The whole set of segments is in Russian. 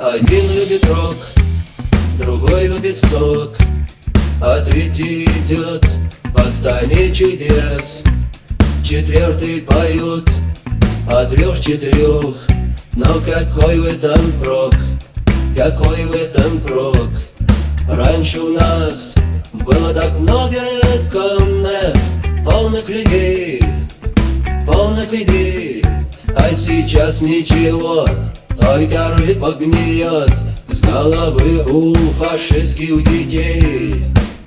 Один любит рок, другой любит сок, а третий идет по стране чудес. Четвертый поет о трех-четырех, но какой в этом прок, какой в этом прок? Раньше у нас было так много комнат, полных людей, а сейчас ничего, только рыба гниет с головы у фашистских детей.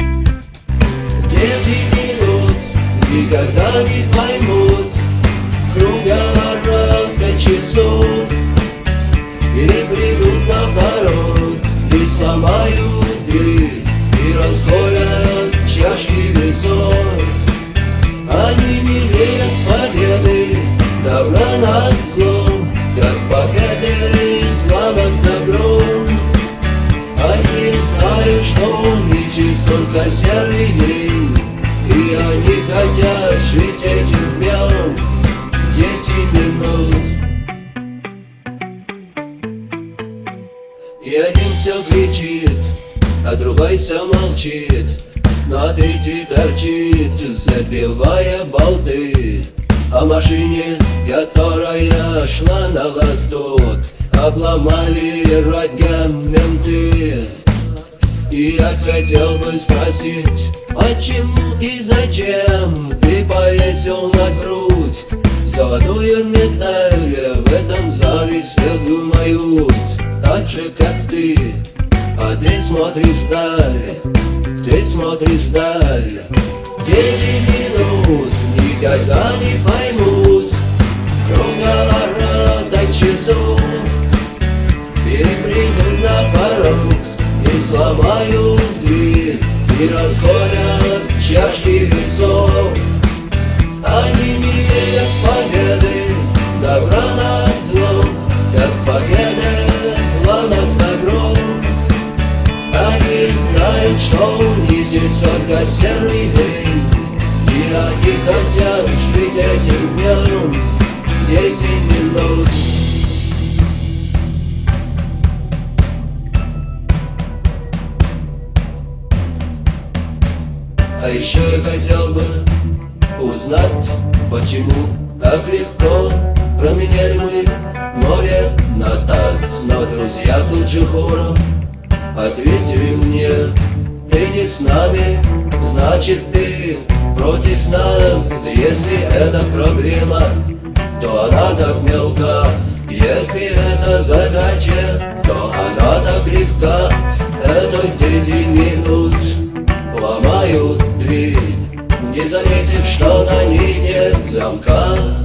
Дети минут никогда не поймут круговорота часов, и придут на порог, и сломают дверь, и расколят чашки весов. Они не верят в победы добра над злом, как в победы зла над добром. Они знают, что у них есть только серый день, и они хотят жить этим днем, дети минут. И один все кричит, а другой все молчит, но третий торчит, забивая болты. А машине, которая шла на восток, обломали рога менты. И я хотел бы спросить, почему и зачем ты повесил на грудь золотую медаль? В этом зале все думают так же, как ты, а ты смотришь вдаль, ты смотришь вдаль. 9 минут никогда не поймут круговорота часов, и придут на порог, и сломают дверь, и расколят чашки весов. Они не верят в победы добра над злом, как в победы зла над добром. Они знают, что у них есть только серый день, и они хотят жить этим днем, дети минут. А еще я хотел бы узнать, почему так легко променяли мы море на таз. Но друзья тут же хором ответили мне: ты не с нами, значит ты против нас. Если это проблема, то она так мелка, если это задача, то она так легка. Это 9 минут ломают дверь, не заметив, что на ней нет замка.